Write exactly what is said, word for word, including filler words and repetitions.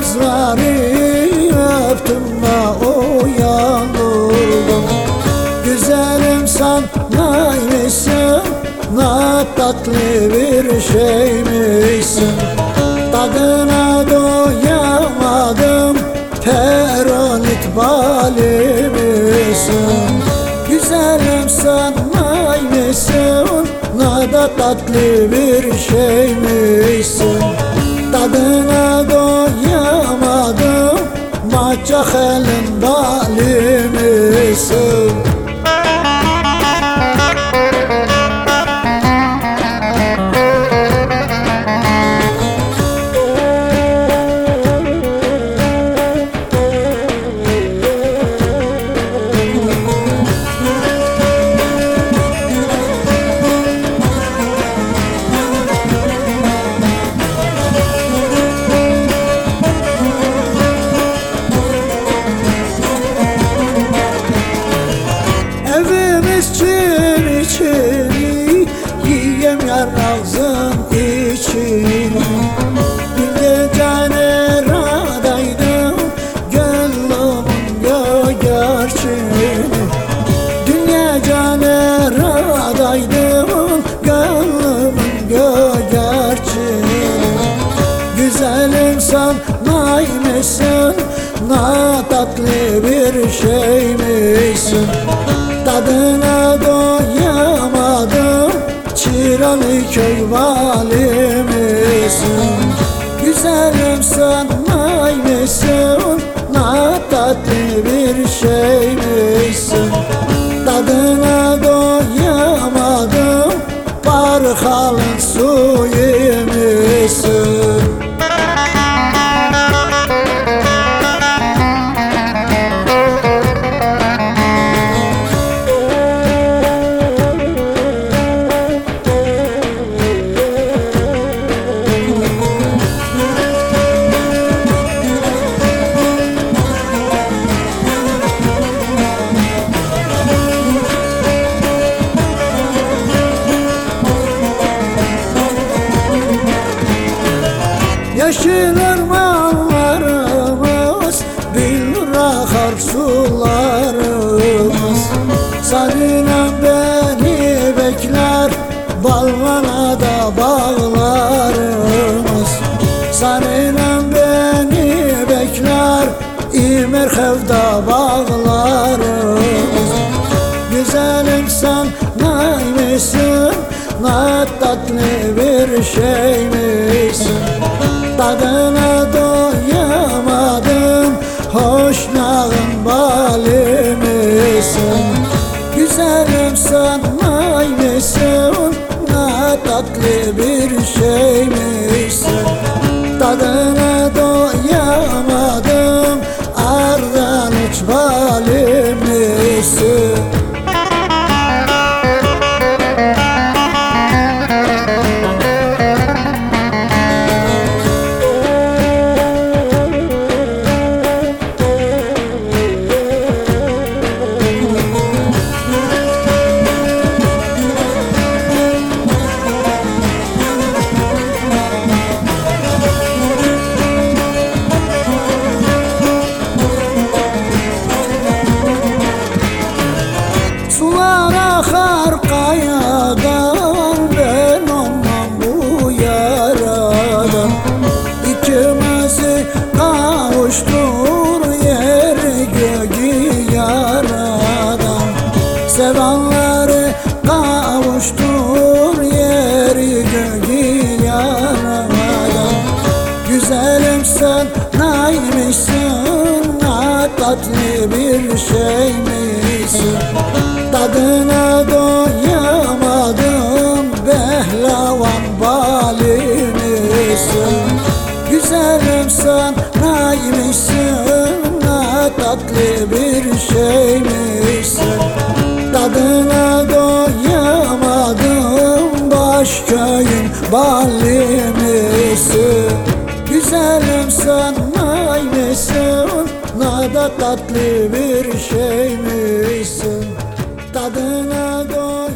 gözleri öptüm ve uyandım. Güzelim sen neymişsin, ne tatlı bir şeymişsin. Tadına doyamadım, peronit bali misin? Güzelim sen neymişsin, ne da tatlı bir şeymişsin. Tadına doyamadım, maçak elin bali misin? Çin içini yiyem yar ağzın içini. Bir gece neredeydim, gönlümün gögerçini. Dün gece neredeydim, gönlümün gögerçini. Güzelim sen neymişsin, ne tatlı bir şeymişsin. Tadına doyamadım, Çiralı köy vali misin? Güzelim sen neymişsin, ne tatlı bir şeymişsin. Tadına doyamadım, Barkalın suyu misin? Yeşil ormanlarımız, bil akar sularımız. Seninle beni bekler, Balvana'da bağlarımız. Seninle beni bekler, İmerhev'da bağlarımız. Güzelim sen neymişsin, ne tatlı bir şeymişsin. Tadına doyamadım, hoşnağın bali misin? Güzelim sen neymişsin, ne tatlı bir şeymişsin. Tadına doyamadım, ardan uç bali misin? Sular akar kayadan, ben olmam bu yaradan. İkimizi kavuştur yeri göğü yaradan. Sevenleri kavuştur yeri göğü yaradan. Güzelim sen neymişsin, ne tatlı bir şeymişsin. Tadına doyamadım, behlavan bali misin? Güzelim sen neymişsin, ne tatlı bir şeymişsin. Tadına doyamadım, Başköy'ün bali misin? Güzelim sen neymişsin, ne da tatlı bir şeymişsin. Tadına doy